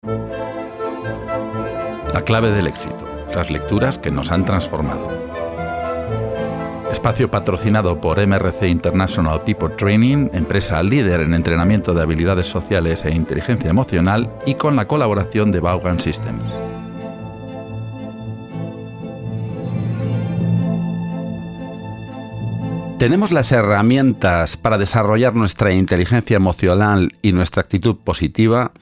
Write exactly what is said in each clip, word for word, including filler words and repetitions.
La clave del éxito, las lecturas que nos han transformado. Espacio patrocinado por M R C International People Training, empresa líder en entrenamiento de habilidades sociales e inteligencia emocional, y con la colaboración de Vaughan Systems. ¿Tenemos las herramientas para desarrollar nuestra inteligencia emocional y nuestra actitud positiva?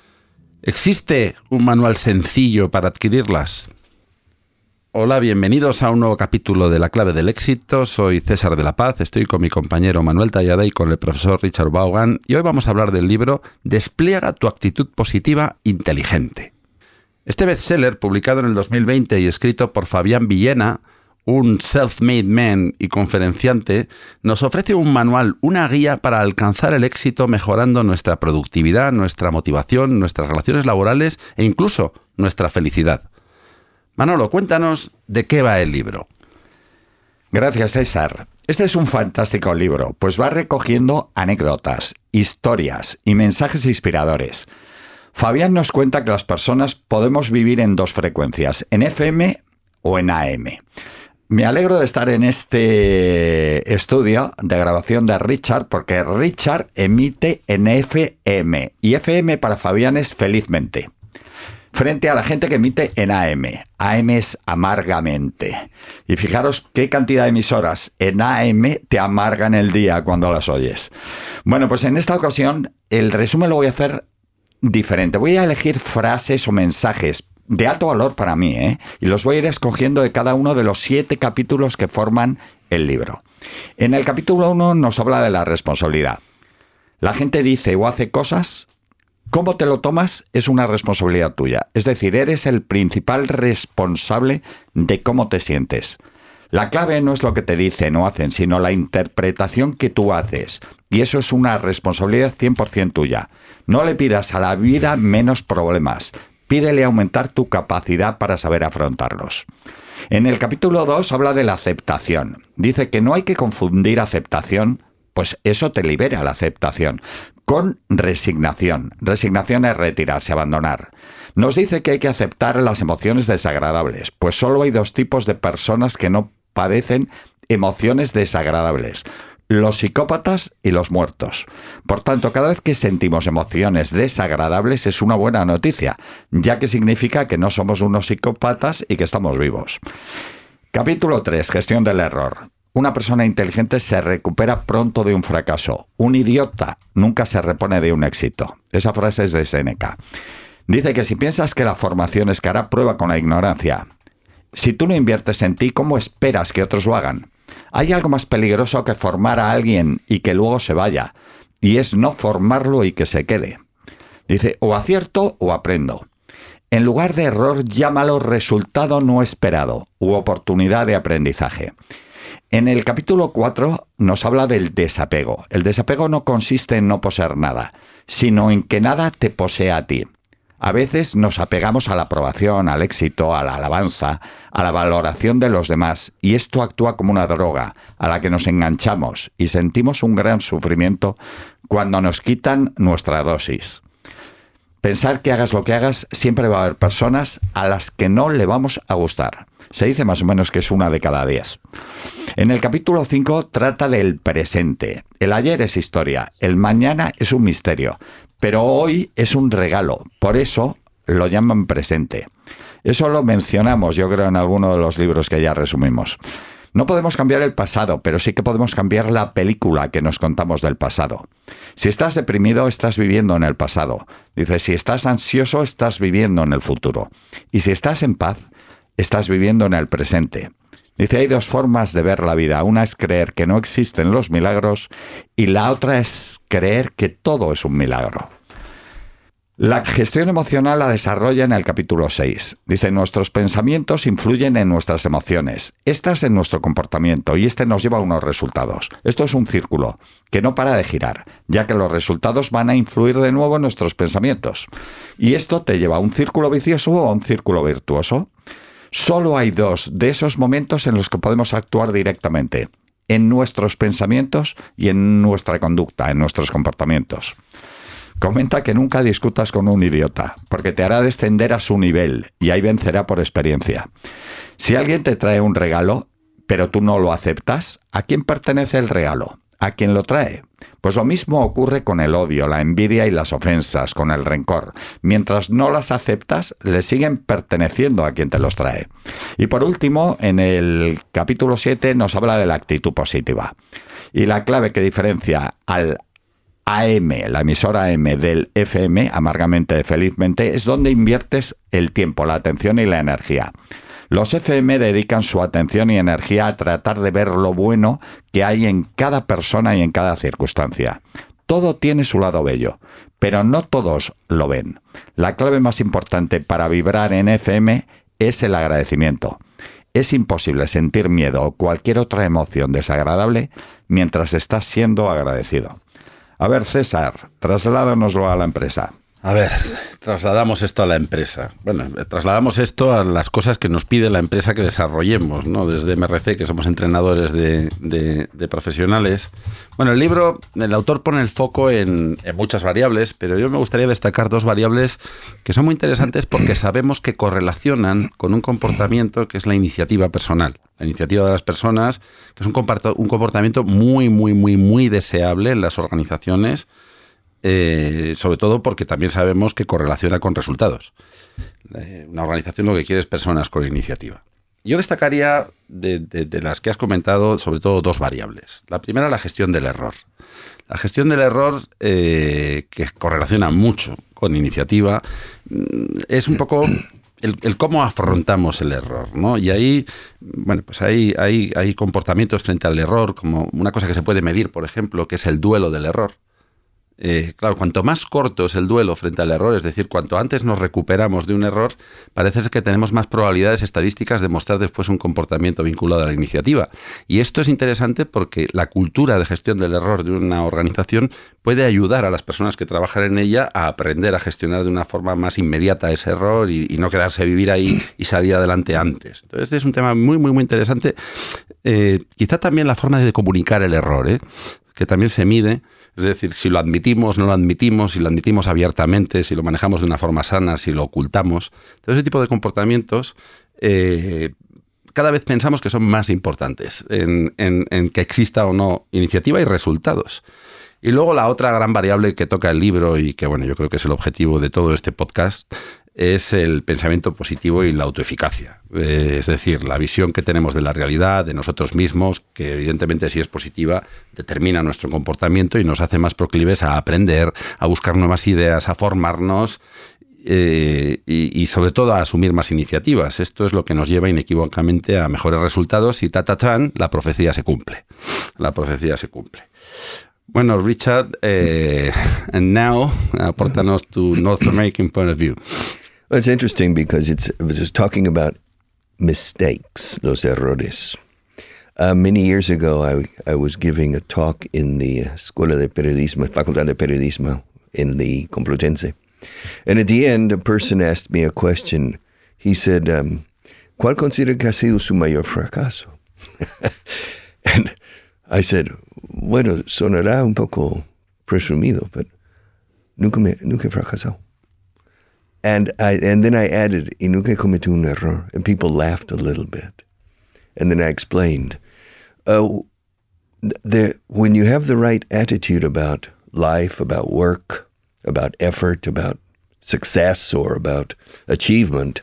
¿Existe un manual sencillo para adquirirlas? Hola, bienvenidos a un nuevo capítulo de La Clave del Éxito. Soy César de la Paz, estoy con mi compañero Manuel Tallada y con el profesor Richard Vaughan, y hoy vamos a hablar del libro Despliega tu actitud positiva inteligente. Este bestseller, publicado en el dos mil veinte y escrito por Fabián Villena, un self-made man y conferenciante, nos ofrece un manual, una guía para alcanzar el éxito mejorando nuestra productividad, nuestra motivación, nuestras relaciones laborales e incluso nuestra felicidad. Manolo, cuéntanos de qué va el libro. Gracias, César. Este es un fantástico libro, pues va recogiendo anécdotas, historias y mensajes inspiradores. Fabián nos cuenta que las personas podemos vivir en dos frecuencias, en F M o en A M. Me alegro de estar en este estudio de grabación de Richard, porque Richard emite en F M y F M para Fabián es felizmente, frente a la gente que emite en A M. A M es amargamente. Y fijaros qué cantidad de emisoras en A M te amargan el día cuando las oyes. Bueno, pues en esta ocasión el resumen lo voy a hacer diferente. Voy a elegir frases o mensajes de alto valor para mí, ¿eh? Y los voy a ir escogiendo de cada uno de los siete capítulos que forman el libro. En el capítulo uno nos habla de la responsabilidad. La gente dice o hace cosas, cómo te lo tomas es una responsabilidad tuya. Es decir, eres el principal responsable de cómo te sientes. La clave no es lo que te dicen o hacen, sino la interpretación que tú haces. Y eso es una responsabilidad cien por ciento tuya. No le pidas a la vida menos problemas. Pídele aumentar tu capacidad para saber afrontarlos. En el capítulo dos habla de la aceptación. Dice que no hay que confundir aceptación, pues eso te libera la aceptación, con resignación. Resignación es retirarse, abandonar. Nos dice que hay que aceptar las emociones desagradables, pues solo hay dos tipos de personas que no padecen emociones desagradables: los psicópatas y los muertos. Por tanto, cada vez que sentimos emociones desagradables es una buena noticia, ya que significa que no somos unos psicópatas y que estamos vivos. Capítulo tres. Gestión del error. Una persona inteligente se recupera pronto de un fracaso. Un idiota nunca se repone de un éxito. Esa frase es de Séneca. Dice que si piensas que la formación es cara, prueba con la ignorancia. Si tú no inviertes en ti, ¿cómo esperas que otros lo hagan? Hay algo más peligroso que formar a alguien y que luego se vaya, y es no formarlo y que se quede. Dice, o acierto o aprendo. En lugar de error, llámalo resultado no esperado u oportunidad de aprendizaje. En el capítulo cuatro nos habla del desapego. El desapego no consiste en no poseer nada, sino en que nada te posea a ti. A veces nos apegamos a la aprobación, al éxito, a la alabanza, a la valoración de los demás, y esto actúa como una droga a la que nos enganchamos y sentimos un gran sufrimiento cuando nos quitan nuestra dosis. Pensar que hagas lo que hagas, siempre va a haber personas a las que no le vamos a gustar. Se dice más o menos que es una de cada diez. En el capítulo cinco trata del presente. El ayer es historia, el mañana es un misterio, pero hoy es un regalo, por eso lo llaman presente. Eso lo mencionamos, yo creo, en alguno de los libros que ya resumimos. No podemos cambiar el pasado, pero sí que podemos cambiar la película que nos contamos del pasado. Si estás deprimido, estás viviendo en el pasado. Dice, si estás ansioso, estás viviendo en el futuro. Y si estás en paz, estás viviendo en el presente. Dice, hay dos formas de ver la vida. Una es creer que no existen los milagros y la otra es creer que todo es un milagro. La gestión emocional la desarrolla en el capítulo seis. Dice, nuestros pensamientos influyen en nuestras emociones, estas en nuestro comportamiento, y este nos lleva a unos resultados. Esto es un círculo que no para de girar, ya que los resultados van a influir de nuevo en nuestros pensamientos. Y esto te lleva a un círculo vicioso o a un círculo virtuoso. Solo hay dos de esos momentos en los que podemos actuar directamente, en nuestros pensamientos y en nuestra conducta, en nuestros comportamientos. Comenta que nunca discutas con un idiota, porque te hará descender a su nivel y ahí vencerá por experiencia. Si alguien te trae un regalo, pero tú no lo aceptas, ¿a quién pertenece el regalo? ¿A quién lo trae? Pues lo mismo ocurre con el odio, la envidia y las ofensas, con el rencor. Mientras no las aceptas, le siguen perteneciendo a quien te los trae. Y por último, en el capítulo siete nos habla de la actitud positiva. Y la clave que diferencia al A M, la emisora A M del F M, amargamente felizmente, es donde inviertes el tiempo, la atención y la energía. Los F M dedican su atención y energía a tratar de ver lo bueno que hay en cada persona y en cada circunstancia. Todo tiene su lado bello, pero no todos lo ven. La clave más importante para vibrar en F M es el agradecimiento. Es imposible sentir miedo o cualquier otra emoción desagradable mientras estás siendo agradecido. A ver, César, trasládanoslo a la empresa. A ver, trasladamos esto a la empresa. Bueno, trasladamos esto a las cosas que nos pide la empresa que desarrollemos, ¿no? Desde M R C, que somos entrenadores de, de, de profesionales. Bueno, el libro, el autor pone el foco en, en muchas variables, pero yo me gustaría destacar dos variables que son muy interesantes porque sabemos que correlacionan con un comportamiento que es la iniciativa personal. La iniciativa de las personas, que es un comportamiento muy, muy, muy, muy deseable en las organizaciones. Eh, sobre todo porque también sabemos que correlaciona con resultados. Eh, una organización lo que quiere es personas con iniciativa. Yo destacaría de, de, de las que has comentado sobre todo dos variables. La primera, la gestión del error. La gestión del error, eh, que correlaciona mucho con iniciativa, es un poco el, el cómo afrontamos el error, ¿no? Y ahí, bueno, pues hay, hay, hay comportamientos frente al error, como una cosa que se puede medir, por ejemplo, que es el duelo del error. Eh, claro, cuanto más corto es el duelo frente al error, es decir, cuanto antes nos recuperamos de un error, parece ser que tenemos más probabilidades estadísticas de mostrar después un comportamiento vinculado a la iniciativa. Y esto es interesante porque la cultura de gestión del error de una organización puede ayudar a las personas que trabajan en ella a aprender a gestionar de una forma más inmediata ese error y, y no quedarse a vivir ahí y salir adelante antes. Entonces, este es un tema muy, muy, muy interesante. Eh, quizá también la forma de comunicar el error, ¿eh? que también se mide. Es decir, si lo admitimos, no lo admitimos, si lo admitimos abiertamente, si lo manejamos de una forma sana, si lo ocultamos. Todo ese tipo de comportamientos eh, cada vez pensamos que son más importantes en, en, en que exista o no iniciativa y resultados. Y luego la otra gran variable que toca el libro y que, bueno, yo creo que es el objetivo de todo este podcast es el pensamiento positivo y la autoeficacia. Eh, es decir, la visión que tenemos de la realidad, de nosotros mismos, que evidentemente si es positiva, determina nuestro comportamiento y nos hace más proclives a aprender, a buscar nuevas ideas, a formarnos eh, y, y sobre todo a asumir más iniciativas. Esto es lo que nos lleva inequívocamente a mejores resultados y ta-ta-chan, la profecía se cumple. La profecía se cumple. Bueno, Richard, eh, and now, apórtanos tu North American point of view. Well, it's interesting because it's, it was talking about mistakes, los errores. Uh, many years ago, I, I was giving a talk in the Escuela de Periodismo, Facultad de Periodismo in the Complutense. And at the end, a person asked me a question. He said, um, ¿cuál considera que ha sido su mayor fracaso? And I said, bueno, sonará un poco presumido, but nunca, me, nunca he fracasado. And I and then I added, y nunca he cometido un error. And people laughed a little bit. And then I explained, uh, there, when you have the right attitude about life, about work, about effort, about success, or about achievement,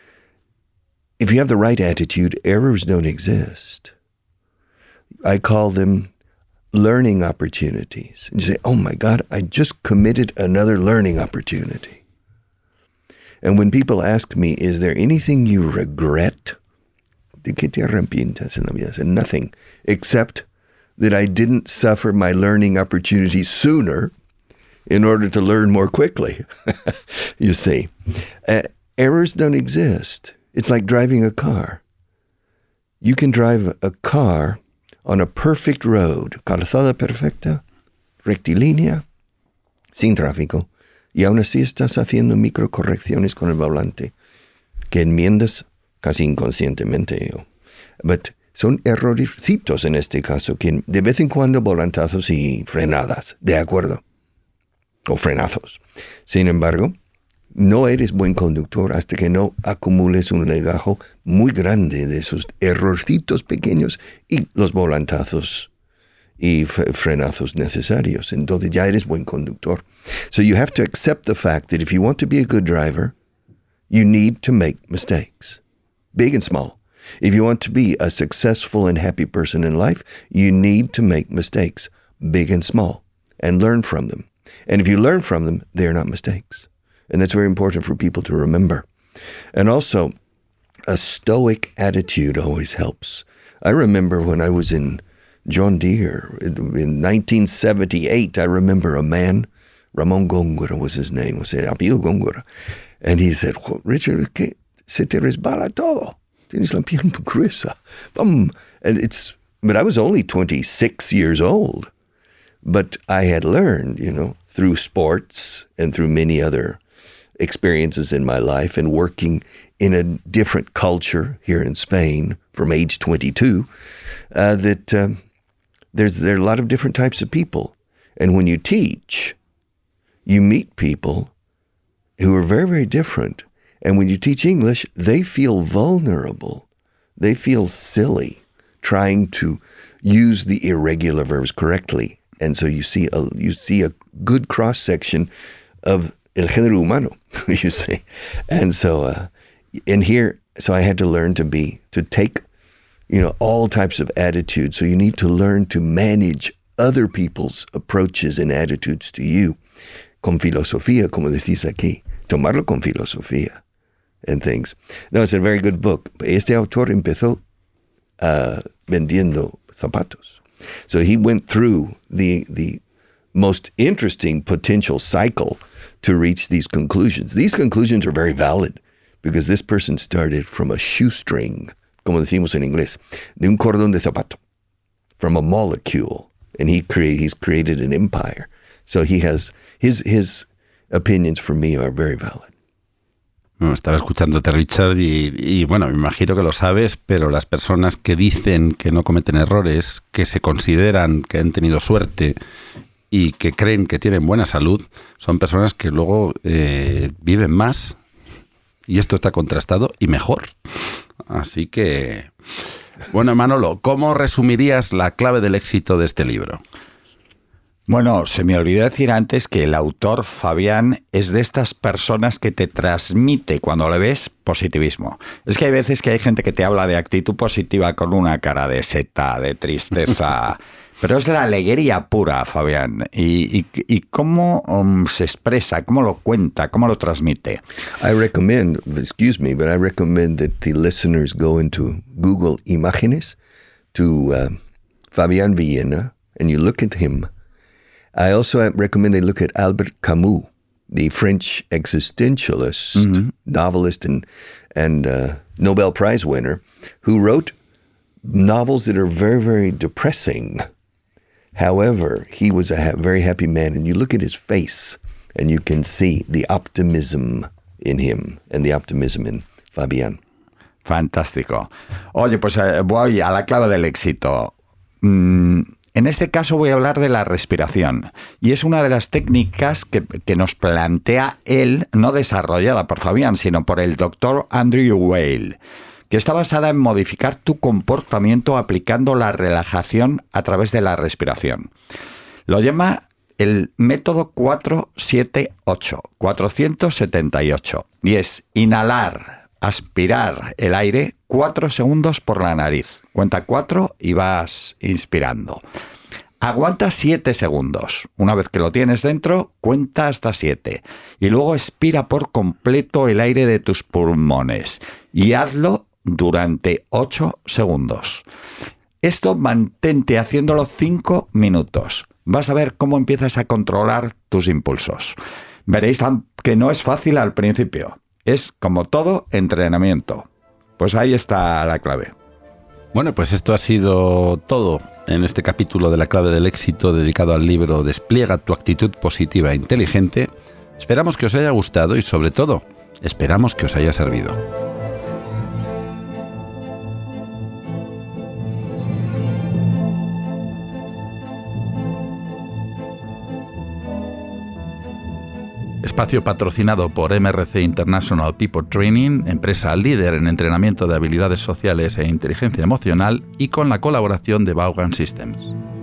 if you have the right attitude, errors don't exist. I call them learning opportunities. And you say, oh my God, I just committed another learning opportunity. And when people ask me, is there anything you regret? ¿De qué te arrepientas en la vida? I said, nothing, except that I didn't suffer my learning opportunity sooner in order to learn more quickly. You see, uh, errors don't exist. It's like driving a car. You can drive a car on a perfect road, calzada perfecta, rectilínea, sin tráfico, y aún así estás haciendo microcorrecciones con el volante, que enmiendas casi inconscientemente. But son errorcitos en este caso, que de vez en cuando volantazos y frenadas, de acuerdo. o frenazos. Sin embargo, no eres buen conductor hasta que no acumules un legajo muy grande de esos errorcitos pequeños y los volantazos y frenazos necesarios. Entonces ya eres buen conductor. So you have to accept the fact that if you want to be a good driver, you need to make mistakes, big and small. If you want to be a successful and happy person in life, you need to make mistakes, big and small, and learn from them. And if you learn from them, they're not mistakes. And that's very important for people to remember. And also, a stoic attitude always helps. I remember when I was in John Deere in nineteen seventy-eight, I remember a man, Ramon Góngora was his name, was apellido Góngora. And he said, well, Richard, ¿qué? Se te resbala todo. Tienes la pierna gruesa. Boom. And it's, but I was only twenty-six years old. But I had learned, you know, through sports and through many other experiences in my life and working in a different culture here in Spain from age twenty-two, uh, that um, there's there are a lot of different types of people. And when you teach, you meet people who are very, very different. And when you teach English, they feel vulnerable. They feel silly trying to use the irregular verbs correctly. And so you see a, you see a good cross-section of el género humano, you see. And so, uh, in here, so I had to learn to be, to take, you know, all types of attitudes. So you need to learn to manage other people's approaches and attitudes to you. Con filosofía, como decís aquí. Tomarlo con filosofía and things. No, it's a very good book. Este autor empezó uh, vendiendo zapatos. So he went through the the most interesting potential cycle to reach these conclusions. These conclusions are very valid because this person started from a shoestring, como decimos en inglés, de un cordón de zapato, from a molecule, and he create, he's created an empire. So he has, his his opinions for me are very valid. Bueno, estaba escuchándote, Richard, y, y bueno, me imagino que lo sabes, pero las personas que dicen que no cometen errores, que se consideran que han tenido suerte y que creen que tienen buena salud, son personas que luego eh, viven más, y esto está contrastado, y mejor. Así que, bueno, Manolo, ¿cómo resumirías la clave del éxito de este libro? Bueno, se me olvidó decir antes que el autor, Fabián, es de estas personas que te transmite cuando le ves positivismo. Es que hay veces que hay gente que te habla de actitud positiva con una cara de seta, de tristeza, pero es la alegría pura, Fabián. ¿Y, y, y cómo um, se expresa, cómo lo cuenta, cómo lo transmite? I recommend, excuse me, but I recommend that the listeners go into Google Imágenes to uh, Fabián Villena, and you look at him. I also recommend they look at Albert Camus, the French existentialist, mm-hmm. novelist, and and uh, Nobel Prize winner, who wrote novels that are very, very depressing. However, he was a ha- very happy man, and you look at his face, and you can see the optimism in him and the optimism in Fabián. Fantástico. Oye, pues eh, voy a la clave del éxito. Mm. En este caso voy a hablar de la respiración, y es una de las técnicas que, que nos plantea él, no desarrollada por Fabián, sino por el doctor Andrew Weil, que está basada en modificar tu comportamiento aplicando la relajación a través de la respiración. Lo llama el método cuatro siete ocho, cuatrocientos setenta y ocho, y es inhalar, aspirar el aire cuatro segundos por la nariz. Cuenta cuatro y vas inspirando. Aguanta siete segundos. Una vez que lo tienes dentro, cuenta hasta siete. Y luego expira por completo el aire de tus pulmones. Y hazlo durante ocho segundos. Esto mantente haciéndolo cinco minutos. Vas a ver cómo empiezas a controlar tus impulsos. Veréis que no es fácil al principio. Es, como todo, entrenamiento. Pues ahí está la clave. Bueno, pues esto ha sido todo en este capítulo de la clave del éxito dedicado al libro Despliega tu actitud positiva e inteligente. Esperamos que os haya gustado y, sobre todo, esperamos que os haya servido. espacio patrocinado por M R C International People Training, empresa líder en entrenamiento de habilidades sociales e inteligencia emocional, y con la colaboración de Vaughan Systems.